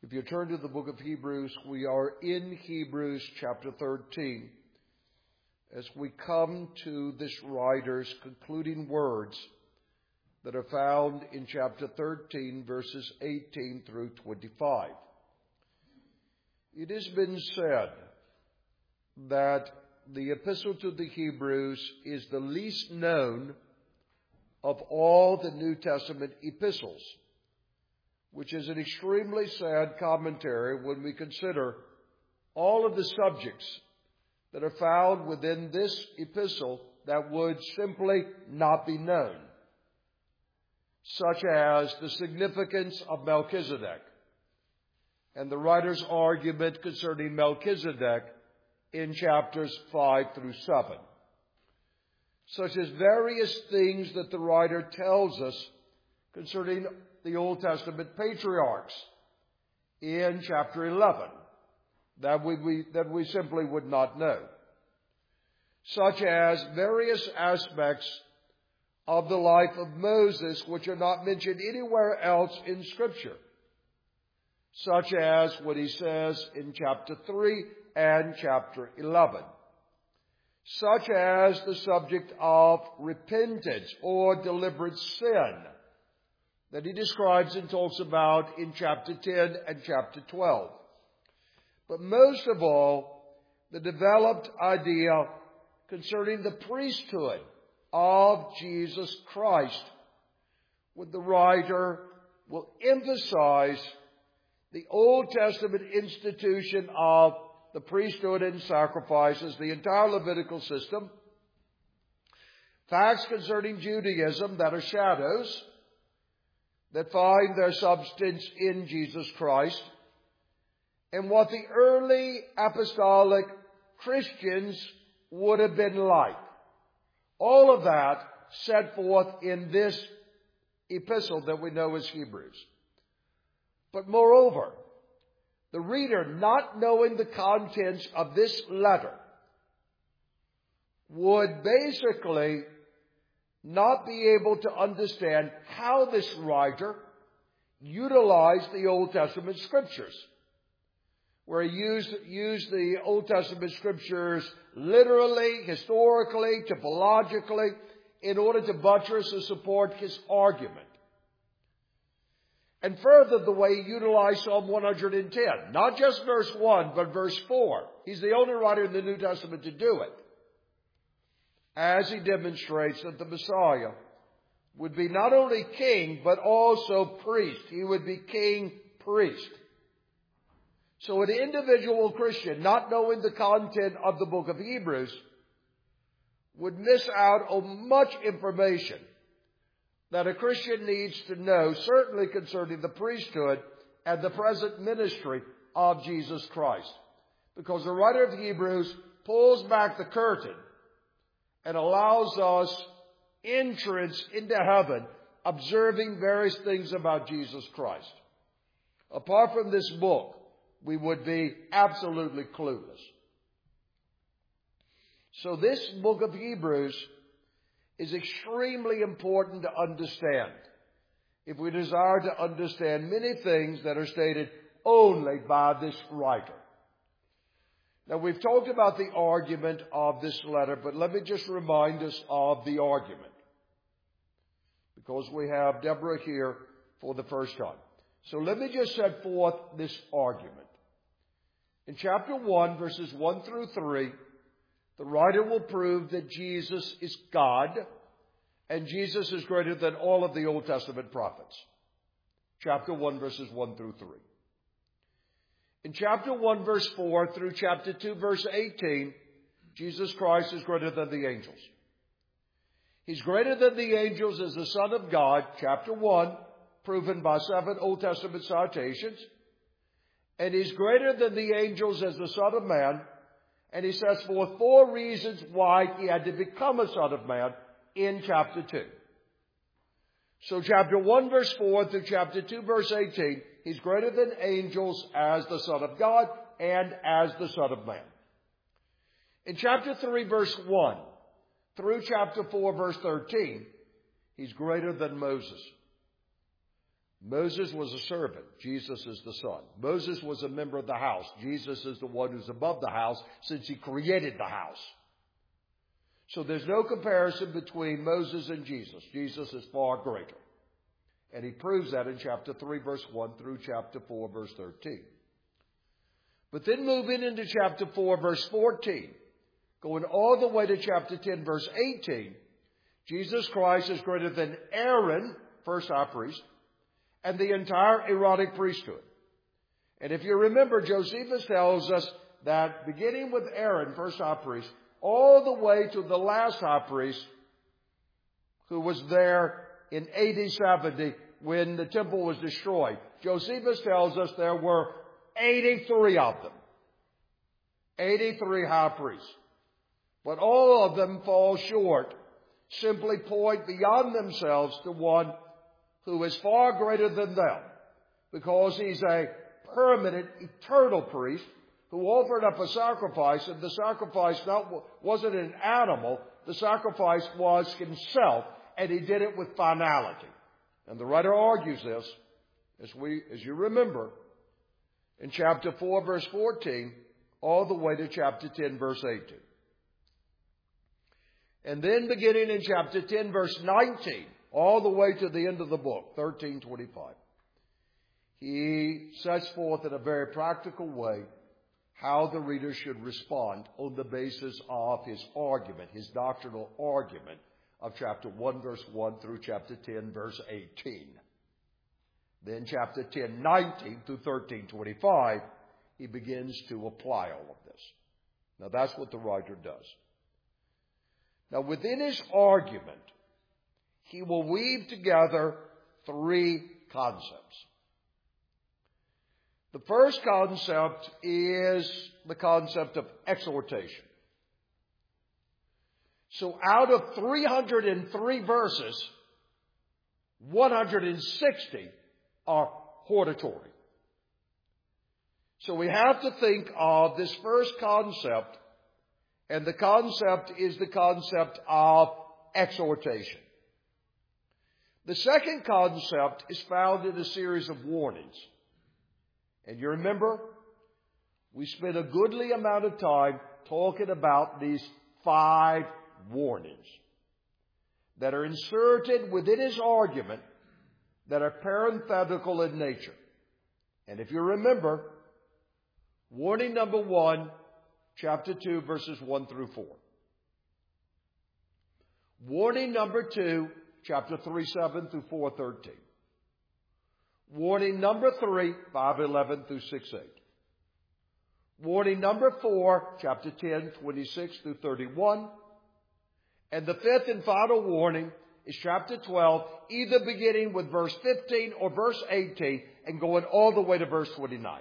If you turn to the book of Hebrews, we are in Hebrews chapter 13 as we come to this writer's concluding words that are found in chapter 13, verses 18 through 25. It has been said that the epistle to the Hebrews is the least known of all the New Testament epistles, which is an extremely sad commentary when we consider all of the subjects that are found within this epistle that would simply not be known, such as the significance of Melchizedek and the writer's argument concerning Melchizedek in chapters 5 through 7, such as various things that the writer tells us concerning the Old Testament patriarchs in chapter 11 that we simply would not know, such as various aspects of the life of Moses which are not mentioned anywhere else in Scripture, such as what he says in chapter 3 and chapter 11, such as the subject of repentance or deliberate sin that he describes and talks about in chapter 10 and chapter 12. But most of all, the developed idea concerning the priesthood of Jesus Christ, where the writer will emphasize the Old Testament institution of the priesthood and sacrifices, the entire Levitical system, facts concerning Judaism that are shadows that find their substance in Jesus Christ, and what the early apostolic Christians would have been like. All of that set forth in this epistle that we know as Hebrews. But moreover, the reader, not knowing the contents of this letter, would basically not be able to understand how this writer utilized the Old Testament Scriptures, where he used the Old Testament Scriptures literally, historically, typologically, in order to buttress or support his argument. And further, the way he utilized Psalm 110, not just verse 1, but verse 4. He's the only writer in the New Testament to do it, as he demonstrates that the Messiah would be not only king, but also priest. He would be king, priest. So an individual Christian, not knowing the content of the book of Hebrews, would miss out on much information that a Christian needs to know, certainly concerning the priesthood and the present ministry of Jesus Christ. Because the writer of Hebrews pulls back the curtain and allows us entrance into heaven, observing various things about Jesus Christ. Apart from this book, we would be absolutely clueless. So this book of Hebrews is extremely important to understand if we desire to understand many things that are stated only by this writer. Now, we've talked about the argument of this letter, but let me just remind us of the argument, because we have Deborah here for the first time. So let me just set forth this argument. In chapter 1, verses 1 through 3, the writer will prove that Jesus is God, and Jesus is greater than all of the Old Testament prophets. Chapter 1, verses 1 through 3. In chapter 1, verse 4 through chapter 2, verse 18, Jesus Christ is greater than the angels. He's greater than the angels as the Son of God, chapter 1, proven by 7 Old Testament citations. And he's greater than the angels as the Son of Man. And he sets forth 4 reasons why he had to become a Son of Man in chapter 2. So chapter 1, verse 4 through chapter 2, verse 18, he's greater than angels as the Son of God and as the Son of Man. In chapter 3, verse 1 through chapter 4, verse 13, he's greater than Moses. Moses was a servant. Jesus is the son. Moses was a member of the house. Jesus is the one who's above the house since he created the house. So there's no comparison between Moses and Jesus. Jesus is far greater. And he proves that in chapter 3, verse 1 through chapter 4, verse 13. But then moving into chapter 4, verse 14, going all the way to chapter 10, verse 18, Jesus Christ is greater than Aaron, first high priest, and the entire Aaronic priesthood. And if you remember, Josephus tells us that beginning with Aaron, first high priest, all the way to the last high priest, who was there in AD 70 when the temple was destroyed, Josephus tells us there were 83 of them. 83 high priests. But all of them fall short, simply point beyond themselves to one who is far greater than them, because he's a permanent, eternal priest who offered up a sacrifice, and the sacrifice wasn't an animal, the sacrifice was himself, and he did it with finality. And the writer argues this, as you remember, in chapter 4, verse 14, all the way to chapter 10, verse 18. And then beginning in chapter 10, verse 19, all the way to the end of the book, 13:25. He sets forth in a very practical way how the reader should respond on the basis of his argument, his doctrinal argument of chapter 1, verse 1 through chapter 10, verse 18. Then chapter 10, 19 through 13:25, he begins to apply all of this. Now that's what the writer does. Now within his argument, he will weave together three concepts. The first concept is the concept of exhortation. So out of 303 verses, 160 are hortatory. So we have to think of this first concept, and the concept is the concept of exhortation. The second concept is found in a series of warnings. And you remember, we spent a goodly amount of time talking about these 5 warnings that are inserted within his argument that are parenthetical in nature. And if you remember, warning number 1, chapter 2, verses 1 through 4. Warning number 2, chapter 3, 7 through 4, 13. Warning number 3, 5, 11 through 6, 8. Warning number 4, chapter 10, 26 through 31. And the fifth and final warning is chapter 12, either beginning with verse 15 or verse 18 and going all the way to verse 29.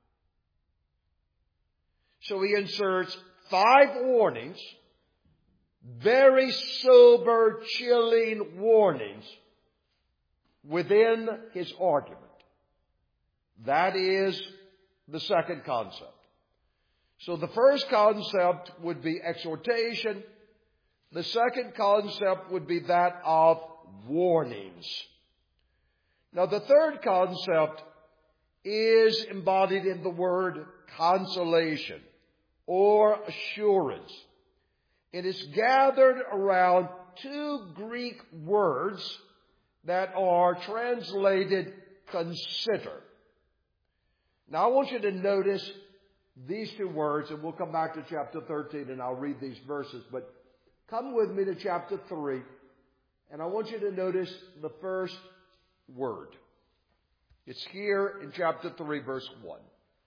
So he inserts 5 warnings, very sober, chilling warnings within his argument. That is the second concept. So the first concept would be exhortation. The second concept would be that of warnings. Now the third concept is embodied in the word consolation or assurance. It is gathered around 2 Greek words that are translated consider. Now I want you to notice these 2 words, and we'll come back to chapter 13 and I'll read these verses, but come with me to chapter 3, and I want you to notice the first word. It's here in chapter 3, verse 1.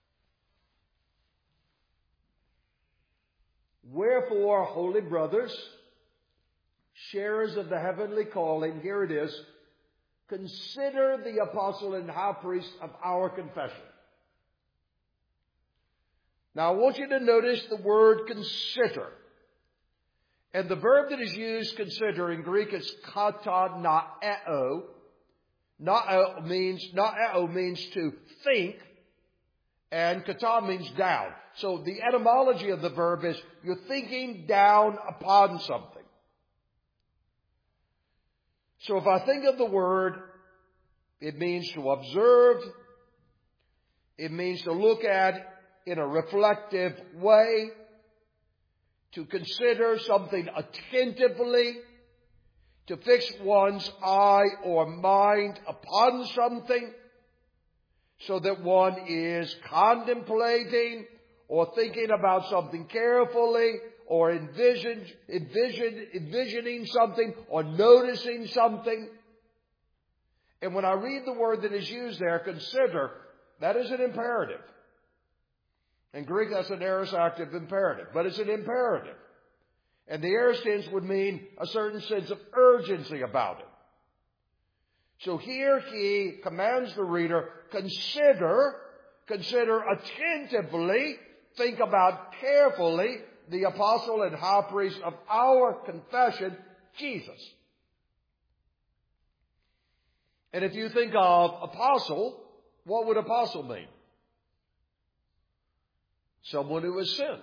Wherefore, holy brothers, sharers of the heavenly calling, here it is, consider the apostle and high priest of our confession. Now I want you to notice the word consider. And the verb that is used, consider, in Greek is kata naeo. Naeo means to think, and kata means down. So the etymology of the verb is you're thinking down upon something. So if I think of the word It means to observe. It means to look at in a reflective way, to consider something attentively, to fix one's eye or mind upon something, so that one is contemplating or thinking about something carefully, or envisioning something, or noticing something. And when I read the word that is used there, consider, that is an imperative. In Greek, that's an aorist active imperative, but it's an imperative. And the aorist tense would mean a certain sense of urgency about it. So here he commands the reader, consider attentively, think about carefully the apostle and high priest of our confession, Jesus. And if you think of apostle, what would apostle mean? Someone who was sent.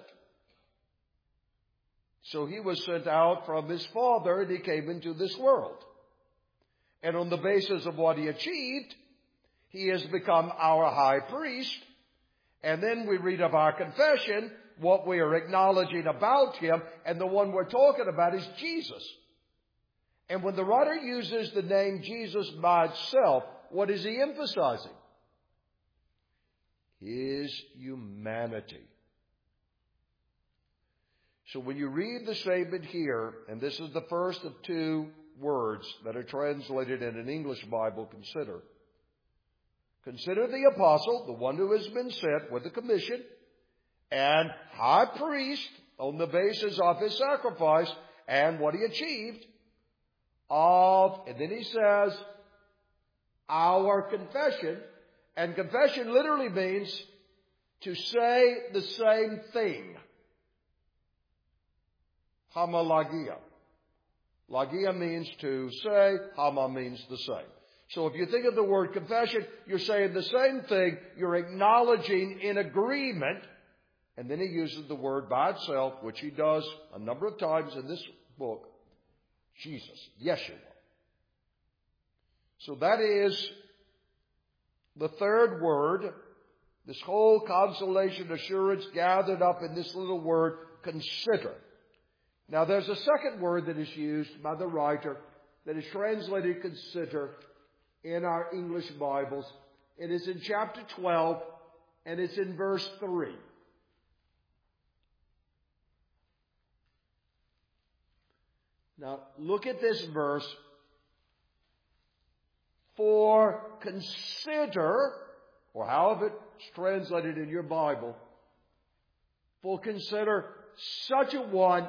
So he was sent out from his Father and he came into this world. And on the basis of what he achieved, he has become our high priest. And then we read of our confession, what we are acknowledging about him, and the one we're talking about is Jesus. And when the writer uses the name Jesus by itself, what is he emphasizing? His humanity. So when you read the statement here, and this is the first of two words that are translated in an English Bible, consider. Consider the apostle, the one who has been sent with the commission, and high priest on the basis of his sacrifice and what he achieved and then he says, our confession. And confession literally means to say the same thing. Homologia. Logia means to say, homo means the same. So if you think of the word confession, you're saying the same thing, you're acknowledging in agreement, and then he uses the word by itself, which he does a number of times in this book, Jesus, Yeshua. So that is the third word, this whole consolation, assurance gathered up in this little word, consider. Now there's a second word that is used by the writer that is translated consider in our English Bibles. It is in chapter 12 and it's in verse 3. Now look at this verse. For consider, or however it's translated in your Bible, for consider such a one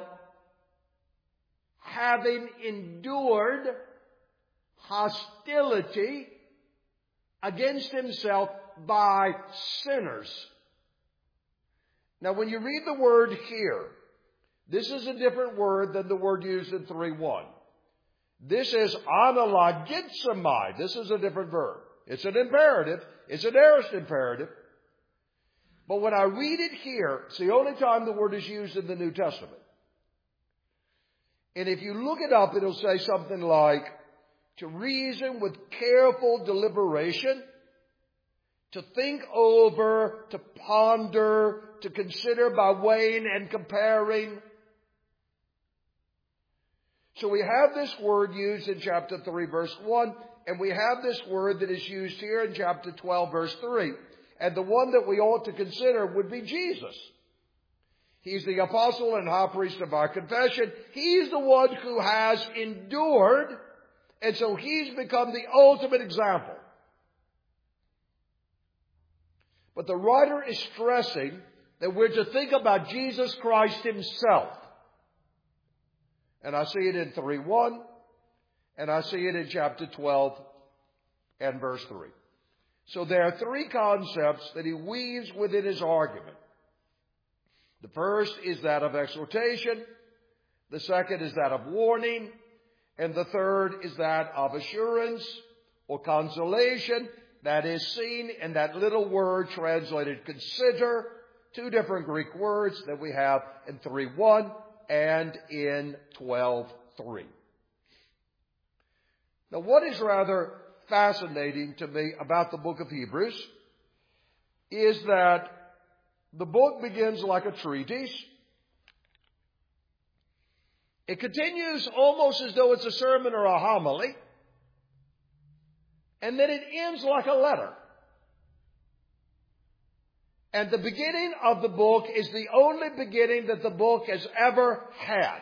having endured hostility against himself by sinners. Now when you read the word here, this is a different word than the word used in 3:1. This is analogizomai. This is a different verb. It's an imperative. It's an aorist imperative. But when I read it here, it's the only time the word is used in the New Testament. And if you look it up, it'll say something like, to reason with careful deliberation, to think over, to ponder, to consider by weighing and comparing. So we have this word used in chapter 3, verse 1, and we have this word that is used here in chapter 12, verse 3. And the one that we ought to consider would be Jesus. He's the apostle and high priest of our confession. He's the one who has endured, and so he's become the ultimate example. But the writer is stressing that we're to think about Jesus Christ himself. And I see it in 3:1, and I see it in chapter 12 and verse 3. So there are three concepts that he weaves within his argument. The first is that of exhortation, the second is that of warning, and the third is that of assurance or consolation that is seen in that little word translated consider, two different Greek words that we have in 3:1 and in 12:3. Now what is rather fascinating to me about the book of Hebrews is that the book begins like a treatise. It continues almost as though it's a sermon or a homily. And then it ends like a letter. And the beginning of the book is the only beginning that the book has ever had.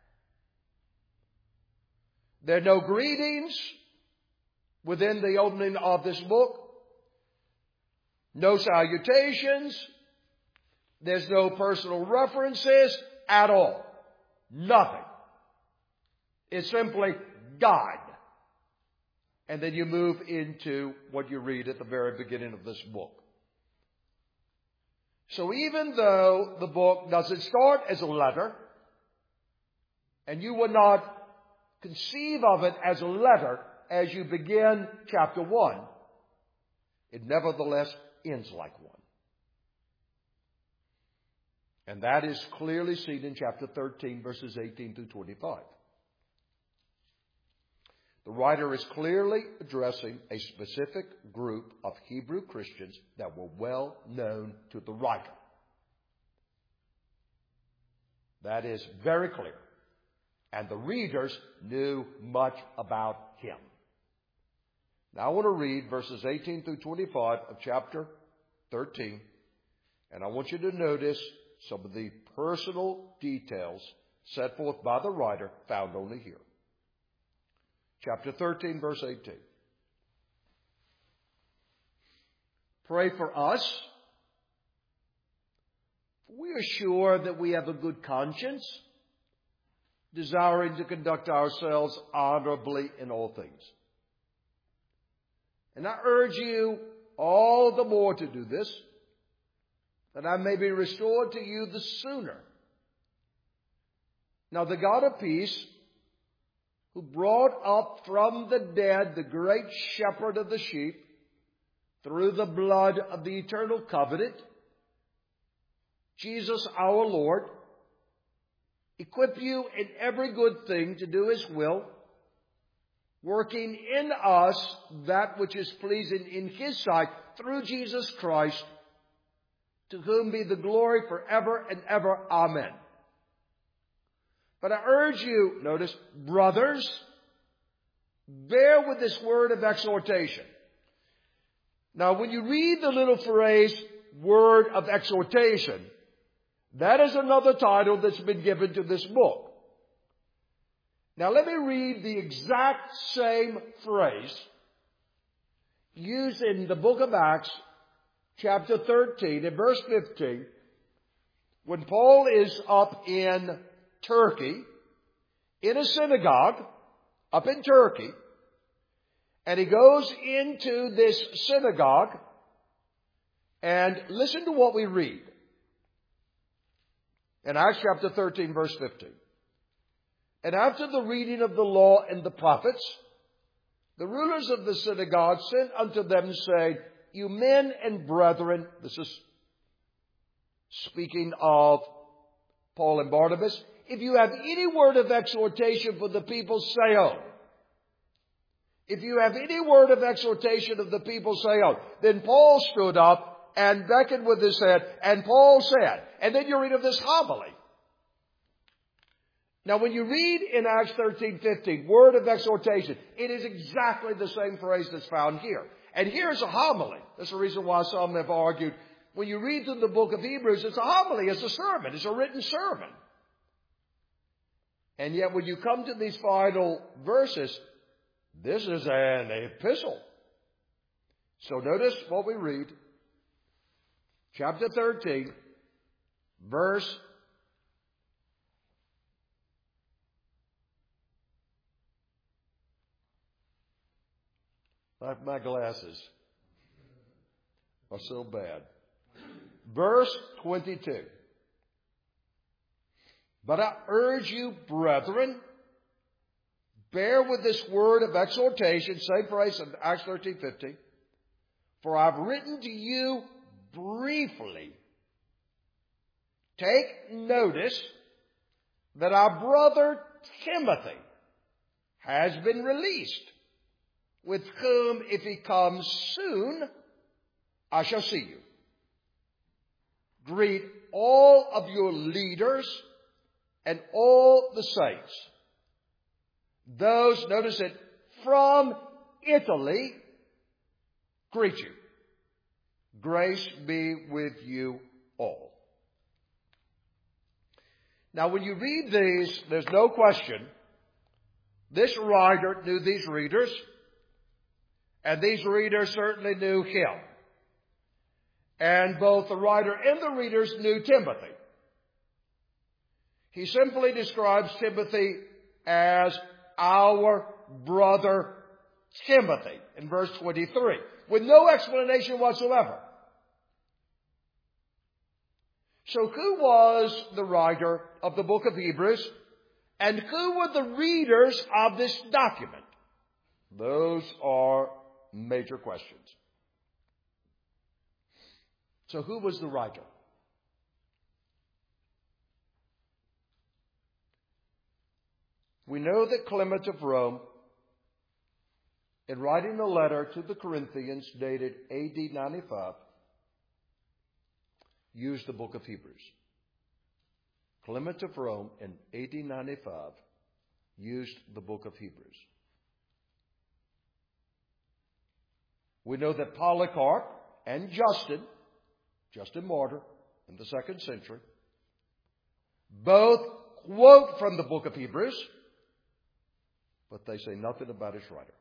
There are no greetings within the opening of this book. No salutations. There's no personal references at all. Nothing. It's simply God. And then you move into what you read at the very beginning of this book. So even though the book doesn't start as a letter, and you would not conceive of it as a letter as you begin chapter 1, it nevertheless ends like one. And that is clearly seen in chapter 13, verses 18 through 25. The writer is clearly addressing a specific group of Hebrew Christians that were well known to the writer. That is very clear. And the readers knew much about him. Now I want to read verses 18 through 25 of chapter 13. And I want you to notice some of the personal details set forth by the writer found only here. Chapter 13, verse 18. Pray for us. We are sure that we have a good conscience, desiring to conduct ourselves honorably in all things. And I urge you all the more to do this, that I may be restored to you the sooner. Now the God of peace, who brought up from the dead the great shepherd of the sheep through the blood of the eternal covenant, Jesus our Lord, equip you in every good thing to do His will, working in us that which is pleasing in His sight through Jesus Christ, to whom be the glory forever and ever. Amen. But I urge you, notice, brothers, bear with this word of exhortation. Now, when you read the little phrase, word of exhortation, that is another title that's been given to this book. Now, let me read the exact same phrase used in the book of Acts, chapter 13, and verse 15, when Paul is up in Turkey, in a synagogue up in Turkey, and he goes into this synagogue, and listen to what we read in Acts chapter 13, verse 15. And after the reading of the law and the prophets, the rulers of the synagogue sent unto them, saying, You men and brethren, this is speaking of Paul and Barnabas, if you have any word of exhortation for the people, say on. If you have any word of exhortation of the people, say on. Then Paul stood up and beckoned with his hand, and Paul said, and then you read of this homily. Now when you read in Acts 13:15, word of exhortation, it is exactly the same phrase that's found here. And here's a homily. That's the reason why some have argued, when you read through the book of Hebrews, it's a homily, it's a sermon, it's a written sermon. And yet when you come to these final verses, this is an epistle. So notice what we read. Chapter 13, verse 'My glasses are so bad. Verse 22. But I urge you, brethren, bear with this word of exhortation, same phrase in Acts 13:50. For I've written to you briefly. Take notice that our brother Timothy has been released, with whom, if he comes soon, I shall see you. Greet all of your leaders and all the saints. Those, notice it, from Italy greet you. Grace be with you all. Now, when you read these, there's no question this writer knew these readers, and these readers certainly knew him. And both the writer and the readers knew Timothy. He simply describes Timothy as our brother Timothy in verse 23, with no explanation whatsoever. So who was the writer of the book of Hebrews? And who were the readers of this document? Those are major questions. So who was the writer? We know that Clement of Rome, in writing a letter to the Corinthians dated AD 95, used the book of Hebrews. Clement of Rome in AD 95 used the book of Hebrews. We know that Polycarp and Justin Martyr in the 2nd century, both quote from the book of Hebrews, but they say nothing about its writer.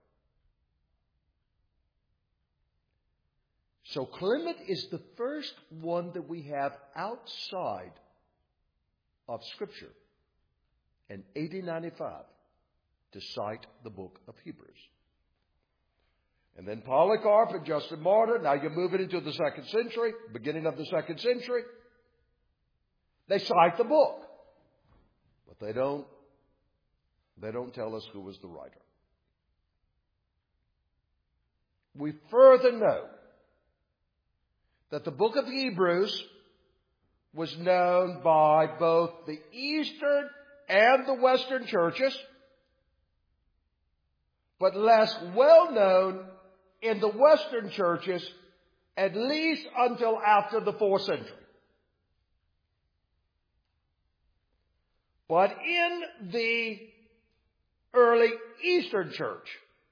So Clement is the first one that we have outside of Scripture in AD 95 to cite the book of Hebrews. And then Polycarp and Justin Martyr, now you're moving into the 2nd century, beginning of the 2nd century. They cite the book, but they don't tell us who was the writer. We further know that the book of Hebrews was known by both the Eastern and the Western churches, but less well known in the Western churches, at least until after the 4th century. But in the early Eastern church,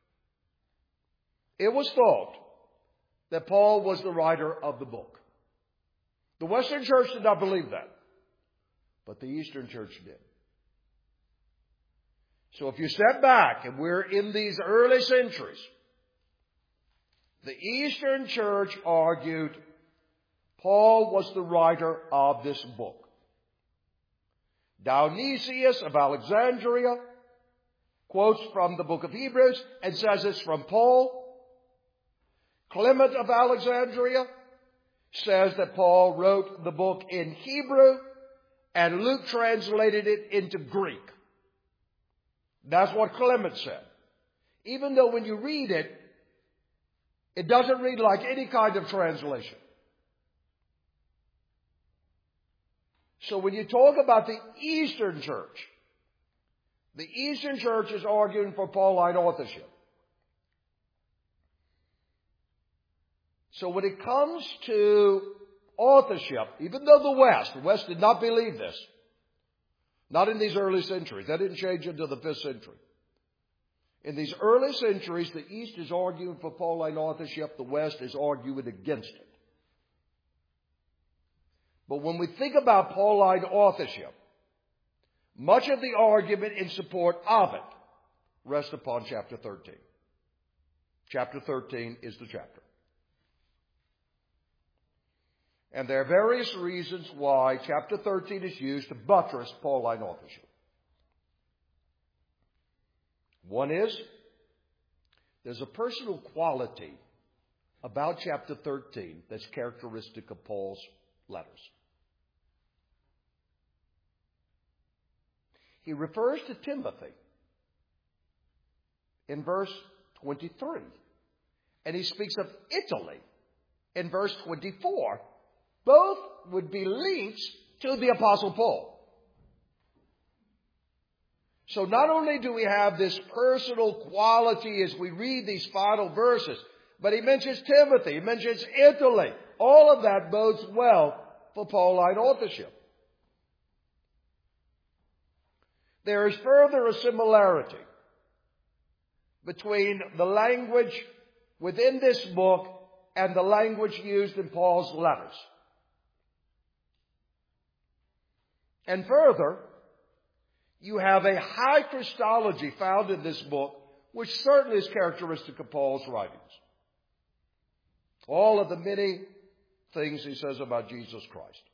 it was thought that Paul was the writer of the book. The Western church did not believe that, but the Eastern church did. So if you step back, and we're in these early centuries, the Eastern church argued Paul was the writer of this book. Dionysius of Alexandria quotes from the book of Hebrews and says it's from Paul. Clement of Alexandria says that Paul wrote the book in Hebrew and Luke translated it into Greek. That's what Clement said. Even though when you read it, it doesn't read like any kind of translation. So when you talk about the Eastern church is arguing for Pauline authorship. So when it comes to authorship, even though the West did not believe this, not in these early centuries, that didn't change until the 5th century. In these early centuries, the East is arguing for Pauline authorship, the West is arguing against it. But when we think about Pauline authorship, much of the argument in support of it rests upon chapter 13. Chapter 13 is the chapter. And there are various reasons why chapter 13 is used to buttress Pauline authorship. One is, there's a personal quality about chapter 13 that's characteristic of Paul's letters. He refers to Timothy in verse 23, and he speaks of Italy in verse 24. Both would be links to the Apostle Paul. So not only do we have this personal quality as we read these final verses, but he mentions Timothy, he mentions Italy. All of that bodes well for Pauline authorship. There is further a similarity between the language within this book and the language used in Paul's letters. And further, you have a high Christology found in this book, which certainly is characteristic of Paul's writings. All of the many things he says about Jesus Christ.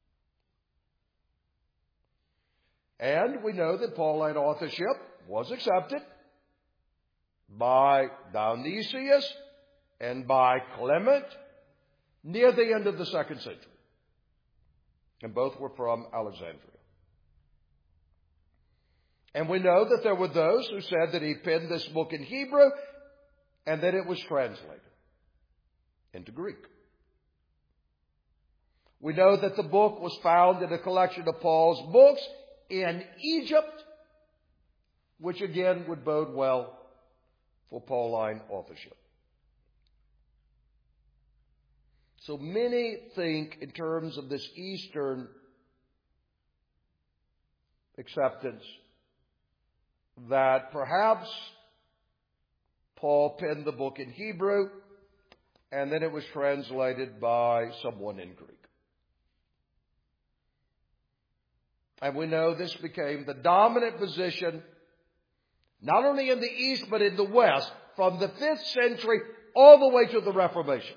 And we know that Pauline authorship was accepted by Dionysius and by Clement near the end of the 2nd century. And both were from Alexandria. And we know that there were those who said that he penned this book in Hebrew and that it was translated into Greek. We know that the book was found in a collection of Paul's books in Egypt, which again would bode well for Pauline authorship. So many think in terms of this Eastern acceptance that perhaps Paul penned the book in Hebrew and then it was translated by someone in Greek. And we know this became the dominant position, not only in the East, but in the West, from the 5th century all the way to the Reformation.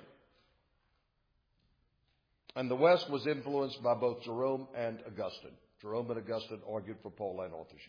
And the West was influenced by both Jerome and Augustine. Jerome and Augustine argued for Pauline authorship.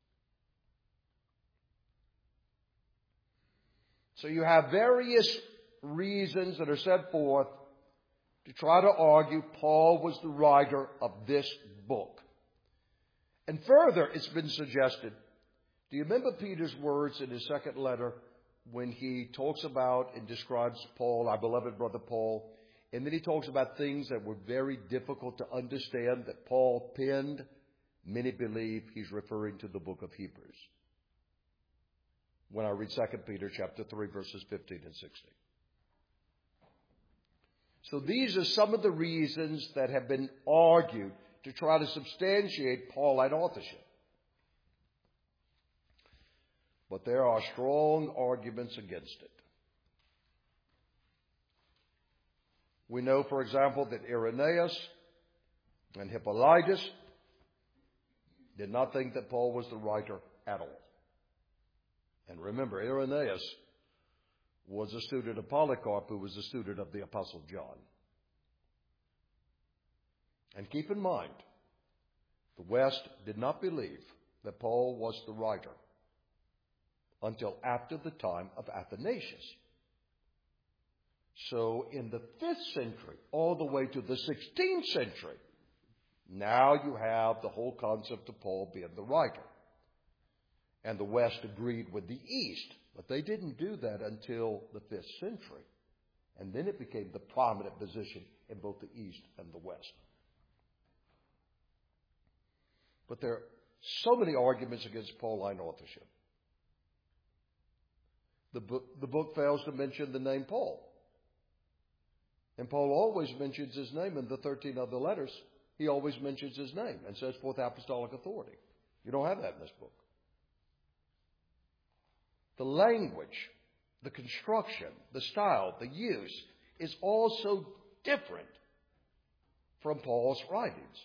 So you have various reasons that are set forth to try to argue Paul was the writer of this book. And further, it's been suggested, do you remember Peter's words in his 2nd letter when he talks about and describes Paul, our beloved brother Paul, and then he talks about things that were very difficult to understand that Paul penned? Many believe he's referring to the book of Hebrews when I read 2 Peter chapter 3, verses 15 and 16. So these are some of the reasons that have been argued to try to substantiate Pauline authorship. But there are strong arguments against it. We know, for example, that Irenaeus and Hippolytus did not think that Paul was the writer at all. And remember, Irenaeus was a student of Polycarp, who was a student of the Apostle John. And keep in mind, the West did not believe that Paul was the writer until after the time of Athanasius. So in the 5th century, all the way to the 16th century, now you have the whole concept of Paul being the writer. And the West agreed with the East, but they didn't do that until the 5th century. And then it became the prominent position in both the East and the West. But there are so many arguments against Pauline authorship. The book fails to mention the name Paul. And Paul always mentions his name in the 13 other letters. He always mentions his name and says fourth apostolic authority. You don't have that in this book. The language, the construction, the style, the use is also different from Paul's writings.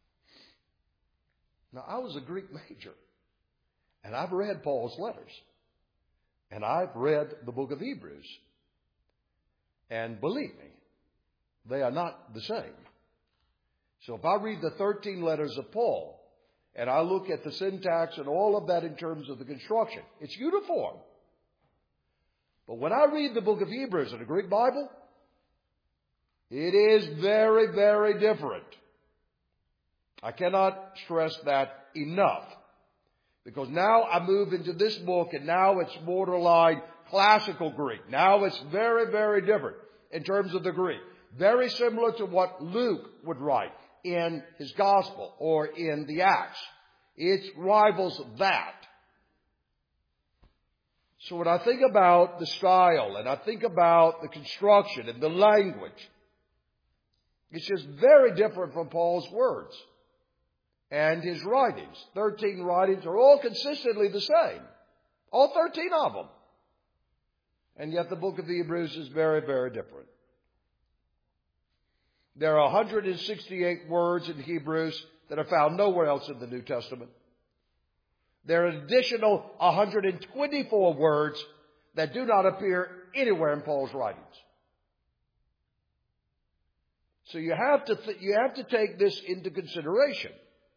Now, I was a Greek major, and I've read Paul's letters, and I've read the book of Hebrews. And believe me, they are not the same. So if I read the 13 letters of Paul, and I look at the syntax and all of that in terms of the construction, it's uniform. But when I read the book of Hebrews in the Greek Bible, it is very, very different. I cannot stress that enough. Because now I move into this book, and now it's borderline classical Greek. Now it's very, very different in terms of the Greek. Very similar to what Luke would write in his gospel or in the Acts. It rivals that. So when I think about the style and I think about the construction and the language, it's just very different from Paul's words and his writings. 13 writings are all consistently the same. All 13 of them. And yet the book of Hebrews is very, very different. There are 168 words in Hebrews that are found nowhere else in the New Testament. There are an additional 124 words that do not appear anywhere in Paul's writings. So you have to take this into consideration.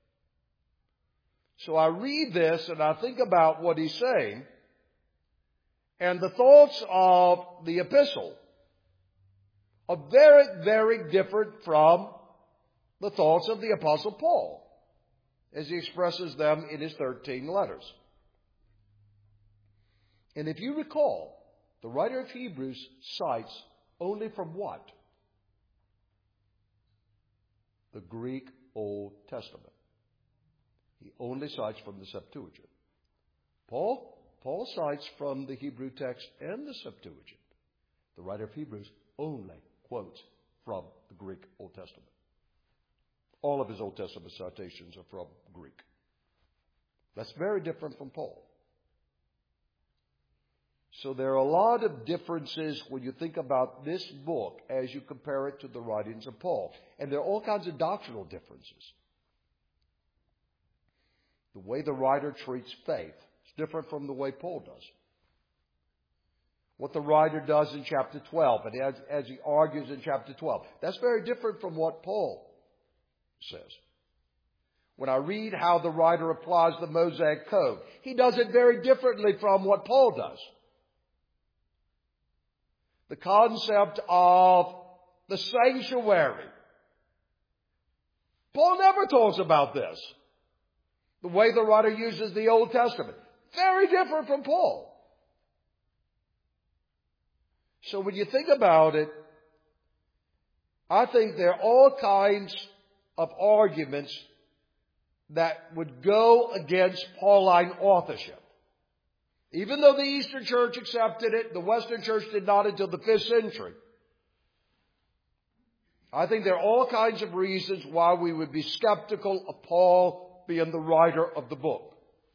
So I read this and I think about what he's saying, and the thoughts of the epistle are very, very different from the thoughts of the Apostle Paul, as he expresses them in his 13 letters. And if you recall, the writer of Hebrews cites only from what? The Greek Old Testament. He only cites from the Septuagint. Paul cites from the Hebrew text and the Septuagint. The writer of Hebrews only quotes from the Greek Old Testament. All of his Old Testament citations are from Greek. That's very different from Paul. So there are a lot of differences when you think about this book as you compare it to the writings of Paul. And there are all kinds of doctrinal differences. The way the writer treats faith is different from the way Paul does. What the writer does in chapter 12, and as he argues in chapter 12, that's very different from what Paul says. When I read how the writer applies the Mosaic Code, he does it very differently from what Paul does. The concept of the sanctuary. Paul never talks about this. The way the writer uses the Old Testament. Very different from Paul. So when you think about it, I think there are all kinds of arguments that would go against Pauline authorship. Even though the Eastern Church accepted it, the Western Church did not until the 5th century. I think there are all kinds of reasons why we would be skeptical of Paul being the writer of the book.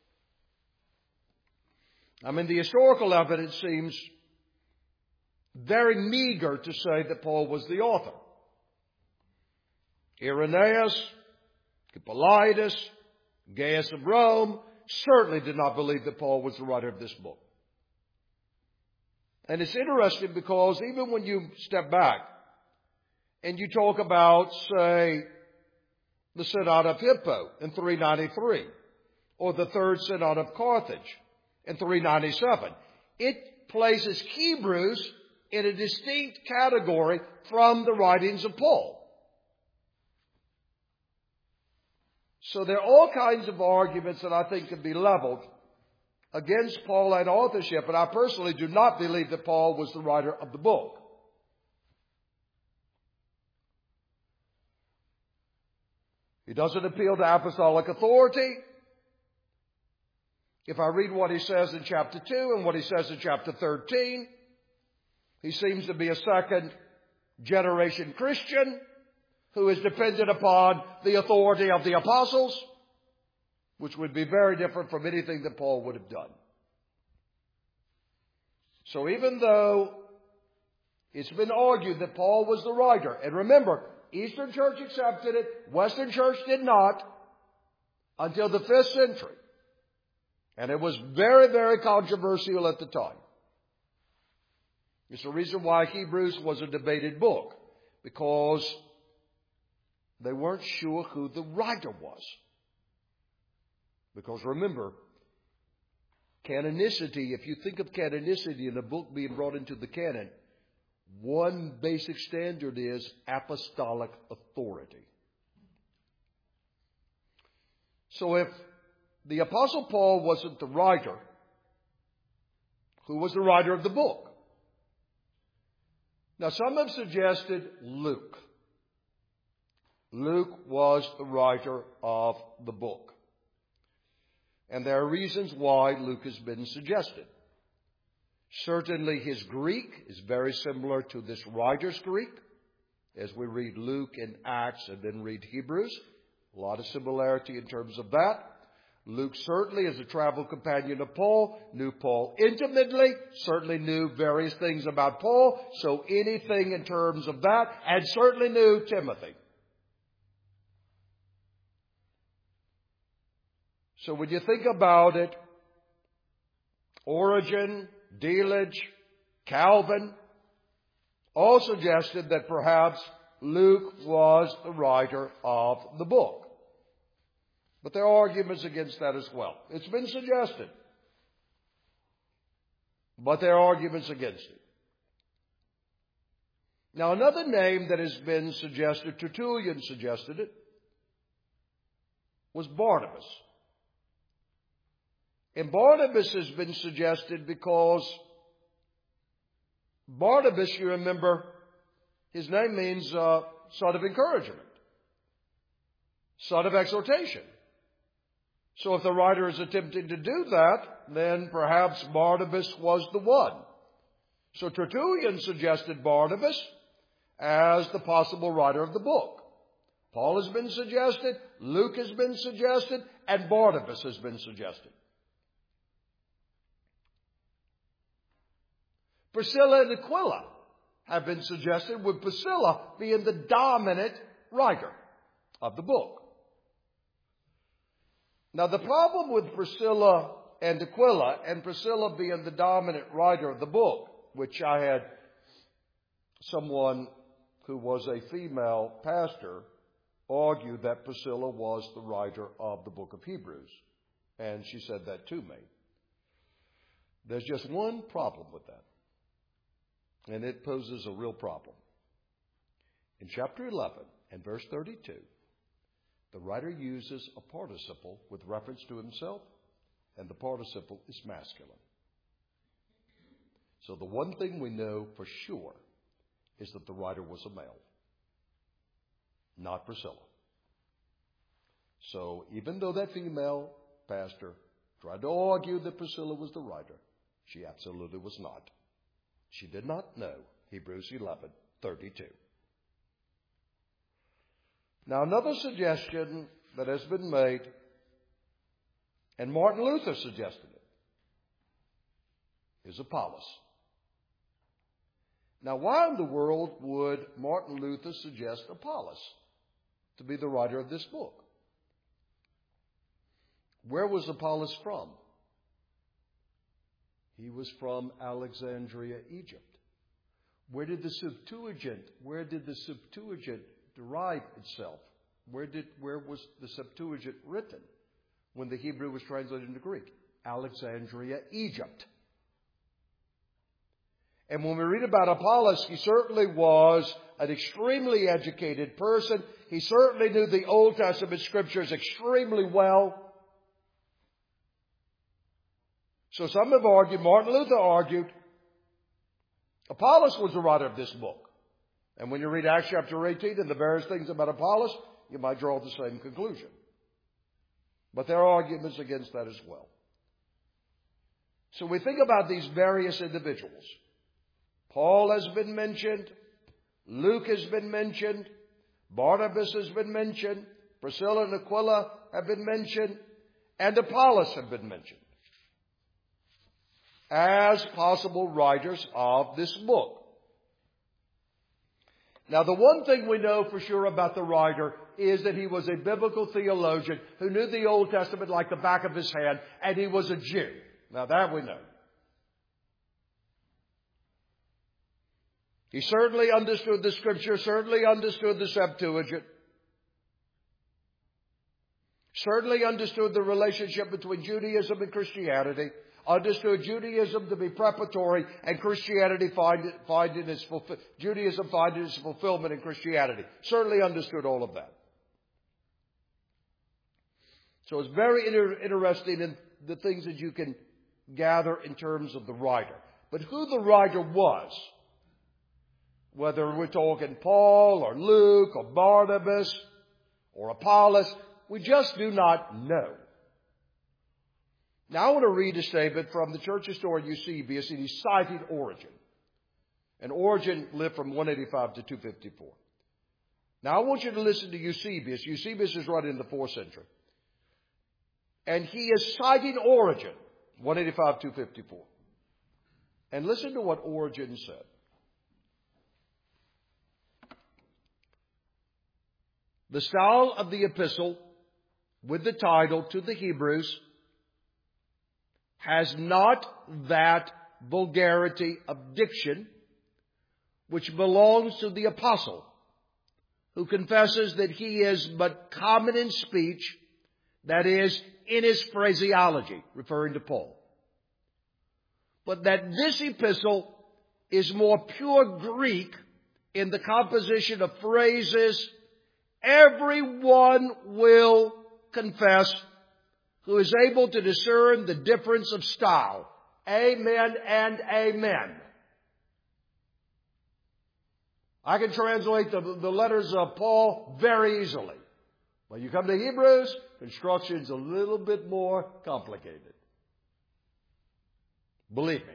I mean, the historical evidence seems very meager to say that Paul was the author. Irenaeus, Hippolytus, Gaius of Rome certainly did not believe that Paul was the writer of this book. And it's interesting because even when you step back and you talk about, say, the Synod of Hippo in 393, or the Third Synod of Carthage in 397, it places Hebrews in a distinct category from the writings of Paul. So there are all kinds of arguments that I think can be leveled against Pauline authorship, and I personally do not believe that Paul was the writer of the book. He doesn't appeal to apostolic authority. If I read what he says in chapter 2 and what he says in chapter 13, he seems to be a second generation Christian who is dependent upon the authority of the apostles, which would be very different from anything that Paul would have done. So even though it's been argued that Paul was the writer, and remember, Eastern Church accepted it, Western Church did not until the 5th century. And it was very, very controversial at the time. It's the reason why Hebrews was a debated book, because they weren't sure who the writer was. Because remember, canonicity, if you think of canonicity in a book being brought into the canon, one basic standard is apostolic authority. So if the Apostle Paul wasn't the writer, who was the writer of the book? Now some have suggested Luke. Luke was the writer of the book. And there are reasons why Luke has been suggested. Certainly his Greek is very similar to this writer's Greek. As we read Luke and Acts and then read Hebrews, a lot of similarity in terms of that. Luke certainly, as a travel companion of Paul, knew Paul intimately, certainly knew various things about Paul, so anything in terms of that, and certainly knew Timothy. So when you think about it, Origen, Delitzsch, Calvin all suggested that perhaps Luke was the writer of the book. But there are arguments against that as well. It's been suggested, but there are arguments against it. Now, another name that has been suggested, Tertullian suggested it, was Barnabas. And Barnabas has been suggested because Barnabas, you remember, his name means son of encouragement, son of exhortation. So if the writer is attempting to do that, then perhaps Barnabas was the one. So Tertullian suggested Barnabas as the possible writer of the book. Paul has been suggested, Luke has been suggested, and Barnabas has been suggested. Priscilla and Aquila have been suggested, with Priscilla being the dominant writer of the book. Now, the problem with Priscilla and Aquila, and Priscilla being the dominant writer of the book, which I had someone who was a female pastor argue that Priscilla was the writer of the book of Hebrews. And she said that to me. There's just one problem with that. And it poses a real problem. In chapter 11 and verse 32, the writer uses a participle with reference to himself, and the participle is masculine. So the one thing we know for sure is that the writer was a male, not Priscilla. So even though that female pastor tried to argue that Priscilla was the writer, she absolutely was not. She did not know Hebrews 11:32. Now, another suggestion that has been made, and Martin Luther suggested it, is Apollos. Now, why in the world would Martin Luther suggest Apollos to be the writer of this book? Where was Apollos from? He was from Alexandria, Egypt. Where did the Septuagint derive itself? Where was the Septuagint written when the Hebrew was translated into Greek? Alexandria, Egypt. And when we read about Apollos, he certainly was an extremely educated person. He certainly knew the Old Testament scriptures extremely well. So some have argued, Martin Luther argued, Apollos was the writer of this book. And when you read Acts chapter 18 and the various things about Apollos, you might draw the same conclusion. But there are arguments against that as well. So we think about these various individuals. Paul has been mentioned. Luke has been mentioned. Barnabas has been mentioned. Priscilla and Aquila have been mentioned. And Apollos have been mentioned as possible writers of this book. Now, the one thing we know for sure about the writer is that he was a biblical theologian who knew the Old Testament like the back of his hand, and he was a Jew. Now, that we know. He certainly understood the Scripture, certainly understood the Septuagint, certainly understood the relationship between Judaism and Christianity, understood Judaism to be preparatory and Judaism finding its fulfillment in Christianity. Certainly understood all of that. So it's very interesting in the things that you can gather in terms of the writer. But who the writer was, whether we're talking Paul or Luke or Barnabas or Apollos, we just do not know. Now I want to read a statement from the church historian Eusebius, and he's citing Origen. And Origen lived from 185 to 254. Now I want you to listen to Eusebius. Eusebius is right in the 4th century. And he is citing Origen, 185, 254. And listen to what Origen said. The style of the epistle with the title to the Hebrews has not that vulgarity of diction which belongs to the apostle, who confesses that he is but common in speech, that is, in his phraseology, referring to Paul. But that this epistle is more pure Greek in the composition of phrases everyone will confess who is able to discern the difference of style. Amen and amen. I can translate the letters of Paul very easily. When you come to Hebrews, construction's a little bit more complicated. Believe me.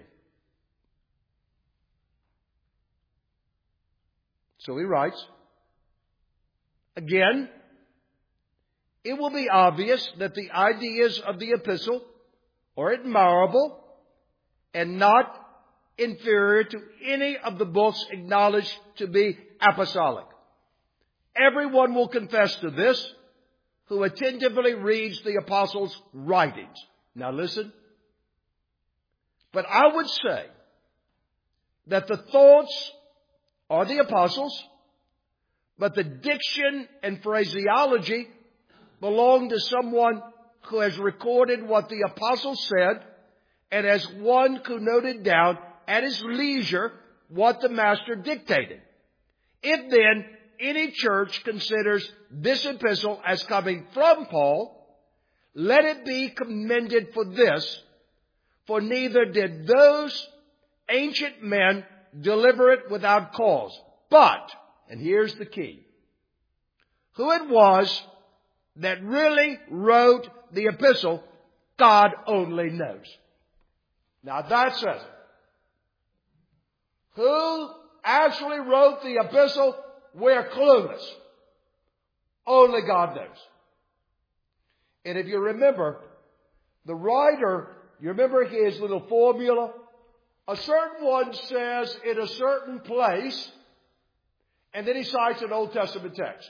So he writes, again, it will be obvious that the ideas of the epistle are admirable and not inferior to any of the books acknowledged to be apostolic. Everyone will confess to this who attentively reads the apostles' writings. Now listen. But I would say that the thoughts are the apostles', but the diction and phraseology belong to someone who has recorded what the apostle said and as one who noted down at his leisure what the master dictated. If then any church considers this epistle as coming from Paul, let it be commended for this, for neither did those ancient men deliver it without cause. But, and here's the key, who it was that really wrote the epistle, God only knows. Now that says it. Who actually wrote the epistle? We're clueless. Only God knows. And if you remember, the writer, you remember his little formula? A certain one says in a certain place, and then he cites an Old Testament text.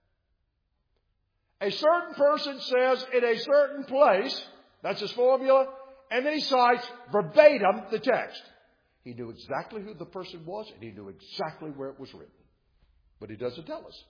A certain person says in a certain place, that's his formula, and then he cites verbatim the text. He knew exactly who the person was, and he knew exactly where it was written. But he doesn't tell us.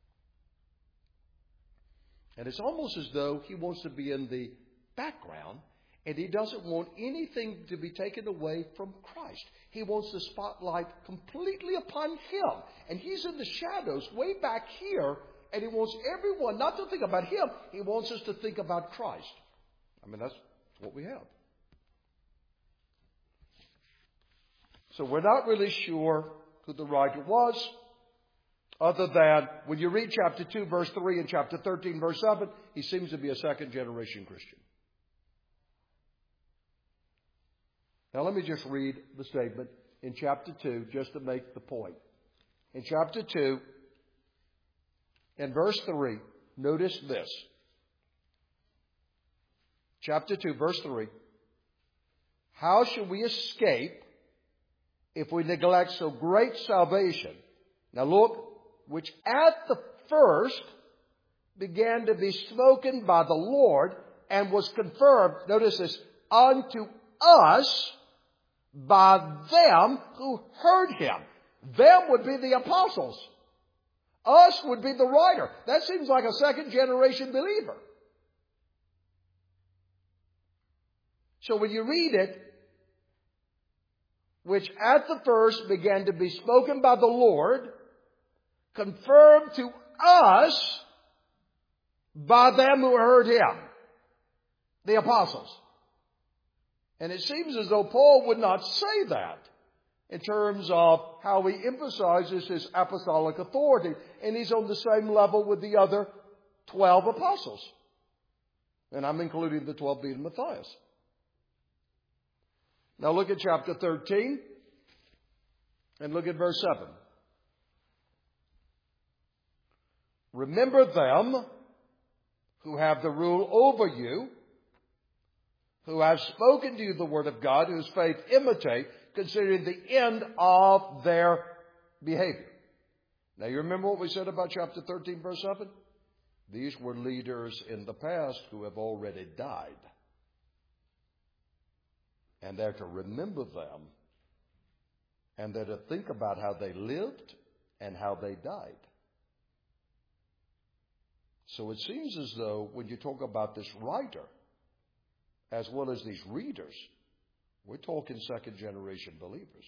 And it's almost as though he wants to be in the background, and he doesn't want anything to be taken away from Christ. He wants the spotlight completely upon him. And he's in the shadows way back here, and he wants everyone not to think about him. He wants us to think about Christ. I mean, that's what we have. So we're not really sure who the writer was, other than when you read chapter 2, verse 3 and chapter 13, verse 7, he seems to be a second-generation Christian. Now let me just read the statement in chapter 2 just to make the point. In chapter 2, in verse 3, notice this. Chapter 2, verse 3. How shall we escape if we neglect so great salvation? Now look, which at the first began to be spoken by the Lord and was confirmed, notice this, unto us by them who heard him. Them would be the apostles. Us would be the writer. That seems like a second generation believer. So when you read it, which at the first began to be spoken by the Lord, confirmed to us by them who heard him, the apostles. And it seems as though Paul would not say that in terms of how he emphasizes his apostolic authority. And he's on the same level with the other 12 apostles. And I'm including the 12 being Matthias. Now look at chapter 13 and look at verse 7. Remember them who have the rule over you, who have spoken to you the word of God, whose faith imitate, considering the end of their behavior. Now you remember what we said about chapter 13, verse 7? These were leaders in the past who have already died. And they're to remember them, and they're to think about how they lived and how they died. So it seems as though when you talk about this writer, as well as these readers, we're talking second generation believers.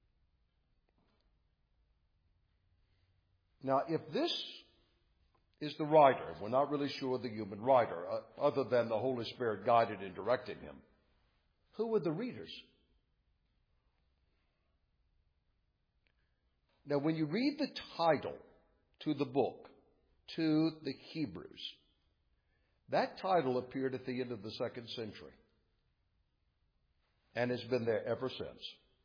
Now, if this is the writer, we're not really sure the human writer, other than the Holy Spirit guided and directing him, who were the readers? Now, when you read the title to the book, to the Hebrews, that title appeared at the end of the 2nd century and has been there ever since.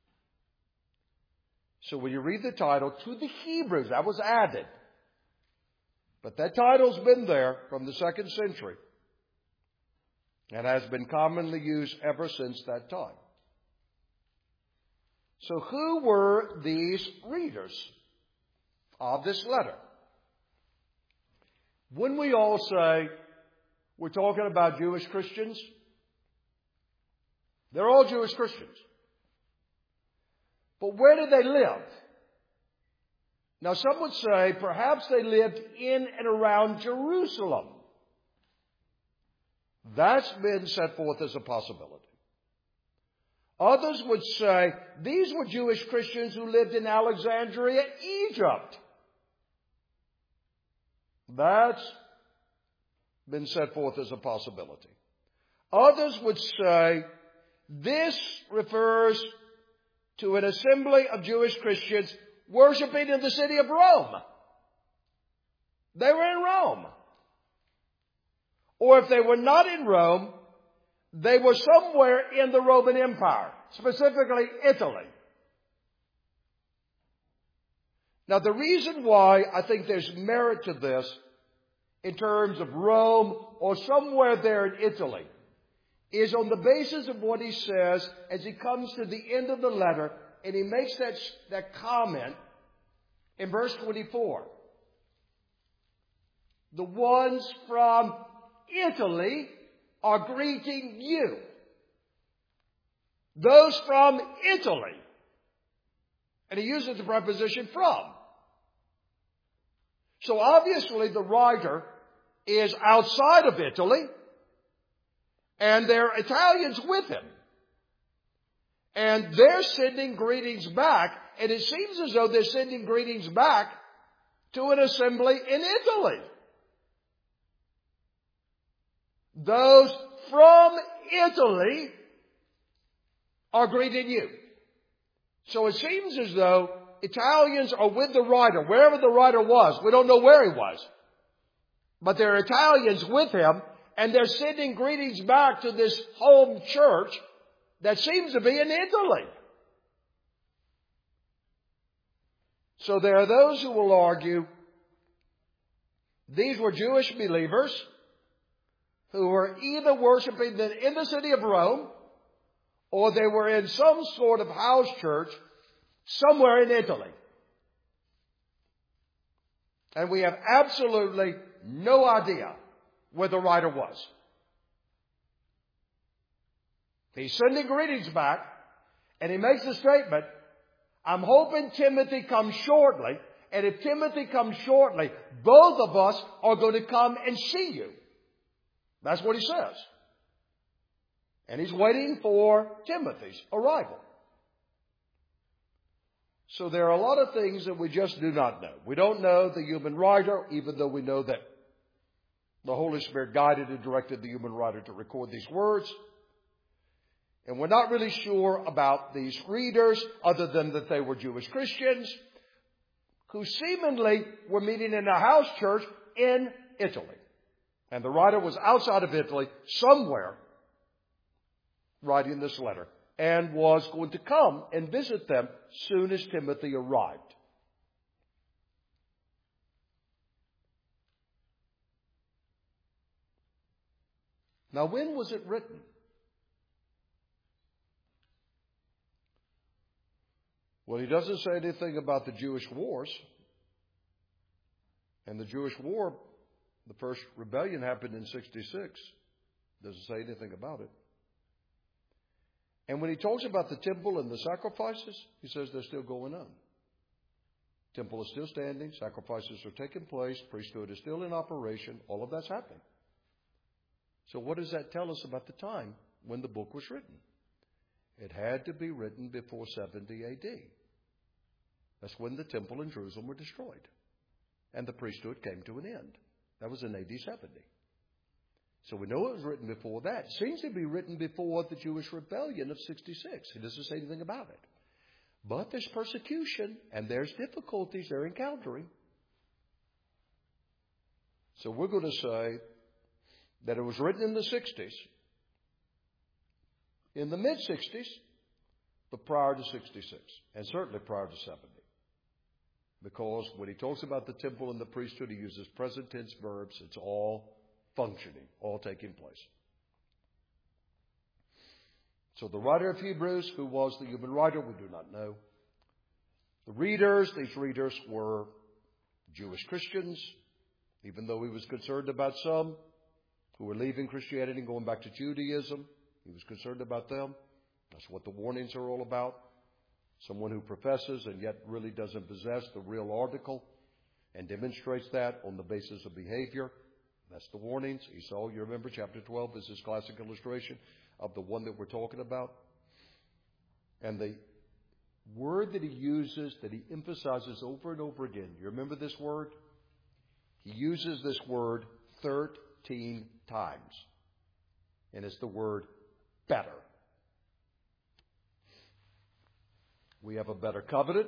So when you read the title to the Hebrews, that was added. But that title's been there from the 2nd century and has been commonly used ever since that time. So who were these readers of this letter? Wouldn't we all say we're talking about Jewish Christians? They're all Jewish Christians. But where did they live? Now, some would say perhaps they lived in and around Jerusalem. That's been set forth as a possibility. Others would say these were Jewish Christians who lived in Alexandria, Egypt. That's been set forth as a possibility. Others would say this refers to an assembly of Jewish Christians worshiping in the city of Rome. They were in Rome. Or if they were not in Rome, they were somewhere in the Roman Empire, specifically Italy. Now, the reason why I think there's merit to this in terms of Rome or somewhere there in Italy is on the basis of what he says as he comes to the end of the letter and he makes that comment in verse 24. The ones from Italy are greeting you. Those from Italy. And he uses the preposition from. So obviously the writer is outside of Italy, and there are Italians with him. And they're sending greetings back, and it seems as though they're sending greetings back to an assembly in Italy. Those from Italy are greeting you. So it seems as though Italians are with the writer, wherever the writer was. We don't know where he was. But there are Italians with him, and they're sending greetings back to this home church that seems to be in Italy. So there are those who will argue these were Jewish believers who were either worshiping in the city of Rome, or they were in some sort of house church somewhere in Italy. And we have absolutely no idea where the writer was. He's sending greetings back, and he makes a statement, I'm hoping Timothy comes shortly, and if Timothy comes shortly, both of us are going to come and see you. That's what he says. And he's waiting for Timothy's arrival. So there are a lot of things that we just do not know. We don't know the human writer, even though we know that the Holy Spirit guided and directed the human writer to record these words. And we're not really sure about these readers, other than that they were Jewish Christians who seemingly were meeting in a house church in Italy. And the writer was outside of Italy, somewhere, writing this letter and was going to come and visit them soon as Timothy arrived. Now, when was it written? Well, he doesn't say anything about the Jewish wars. And the Jewish war, the first rebellion happened in 66. Doesn't say anything about it. And when he talks about the temple and the sacrifices, he says they're still going on. Temple is still standing. Sacrifices are taking place. Priesthood is still in operation. All of that's happening. So what does that tell us about the time when the book was written? It had to be written before 70 A.D. That's when the temple in Jerusalem were destroyed. And the priesthood came to an end. That was in A.D. 70. So we know it was written before that. It seems to be written before the Jewish rebellion of 66. He doesn't say anything about it. But there's persecution and there's difficulties they're encountering. So we're going to say that it was written in the 60s, in the mid-60s, but prior to 66, and certainly prior to 70. Because when he talks about the temple and the priesthood, he uses present tense verbs. It's all functioning, all taking place. So the writer of Hebrews, who was the human writer, we do not know. The readers, these readers were Jewish Christians, even though he was concerned about some who were leaving Christianity and going back to Judaism. He was concerned about them. That's what the warnings are all about. Someone who professes and yet really doesn't possess the real article and demonstrates that on the basis of behavior. That's the warnings. Esau, you remember, chapter 12 is his classic illustration of the one that we're talking about. And the word that he uses, that he emphasizes over and over again, you remember this word? He uses this word 13 times. And it's the word better. We have a better covenant.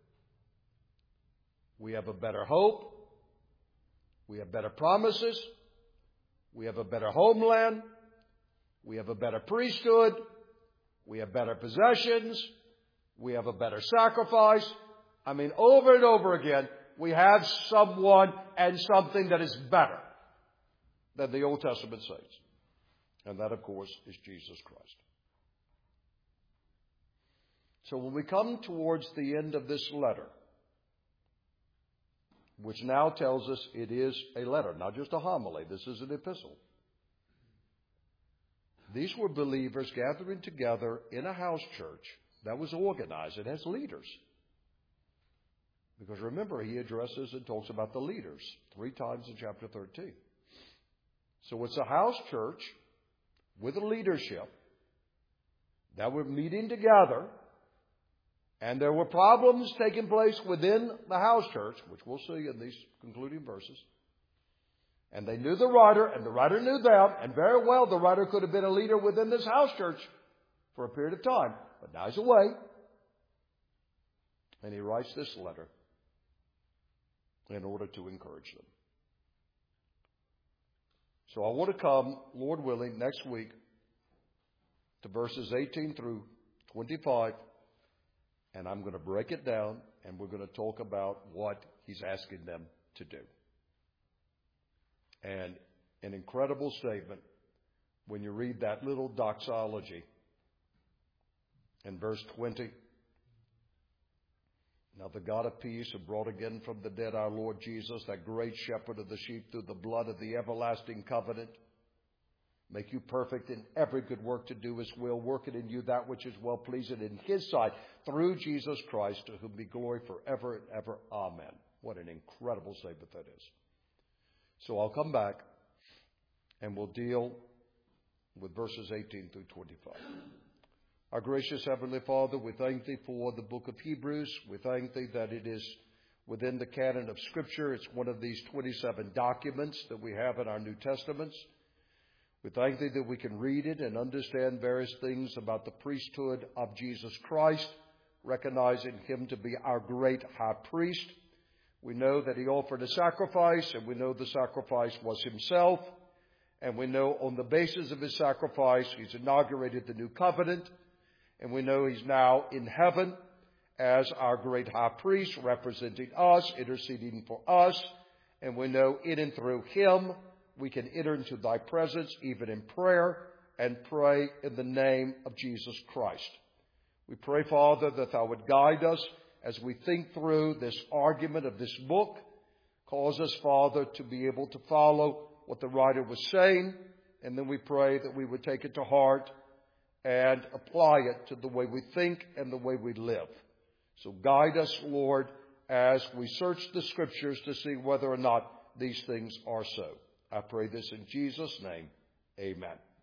We have a better hope. We have better promises. We have a better homeland. We have a better priesthood. We have better possessions. We have a better sacrifice. I mean, over and over again, we have someone and something that is better than the Old Testament saints. And that, of course, is Jesus Christ. So when we come towards the end of this letter, which now tells us it is a letter, not just a homily, this is an epistle. These were believers gathering together in a house church that was organized. It has leaders. Because remember, he addresses and talks about the leaders 3 times in chapter 13. So it's a house church with a leadership that were meeting together. And there were problems taking place within the house church, which we'll see in these concluding verses. And they knew the writer, and the writer knew them. And very well, the writer could have been a leader within this house church for a period of time. But now he's away. And he writes this letter in order to encourage them. So I want to come, Lord willing, next week to verses 18 through 25. And I'm going to break it down, and we're going to talk about what he's asking them to do. And an incredible statement when you read that little doxology in verse 20. Now the God of peace, who brought again from the dead our Lord Jesus, that great shepherd of the sheep, through the blood of the everlasting covenant, make you perfect in every good work to do his will, working in you that which is well-pleasing in his sight, through Jesus Christ, to whom be glory forever and ever. Amen. What an incredible statement that is. So I'll come back and we'll deal with verses 18 through 25. Our gracious Heavenly Father, we thank Thee for the book of Hebrews. We thank Thee that it is within the canon of Scripture. It's one of these 27 documents that we have in our New Testaments. We thank Thee that we can read it and understand various things about the priesthood of Jesus Christ, recognizing Him to be our great high priest. We know that He offered a sacrifice, and we know the sacrifice was Himself. And we know on the basis of His sacrifice, He's inaugurated the new covenant. And we know He's now in heaven as our great high priest, representing us, interceding for us. And we know in and through Him we can enter into Thy presence, even in prayer, and pray in the name of Jesus Christ. We pray, Father, that Thou would guide us as we think through this argument of this book. Cause us, Father, to be able to follow what the writer was saying, and then we pray that we would take it to heart and apply it to the way we think and the way we live. So guide us, Lord, as we search the Scriptures to see whether or not these things are so. I pray this in Jesus' name. Amen.